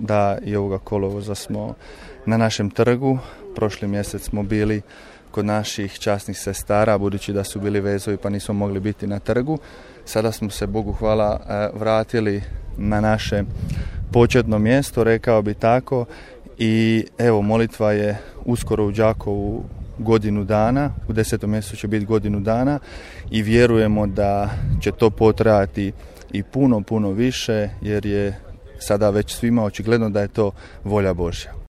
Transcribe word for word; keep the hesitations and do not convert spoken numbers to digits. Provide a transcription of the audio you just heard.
da i ovoga kolovoza smo na našem trgu. Prošli mjesec smo bili kod naših časnih sestara, budući da su bili vezovi pa nismo mogli biti na trgu. Sada smo se, Bogu hvala, vratili na naše početno mjesto, rekao bi tako. I evo, molitva je uskoro u Đakovu godinu dana, u desetom mjesecu će biti godinu dana i vjerujemo da će to potrajati i puno, puno više, jer je sada već svima očigledno da je to volja Božja.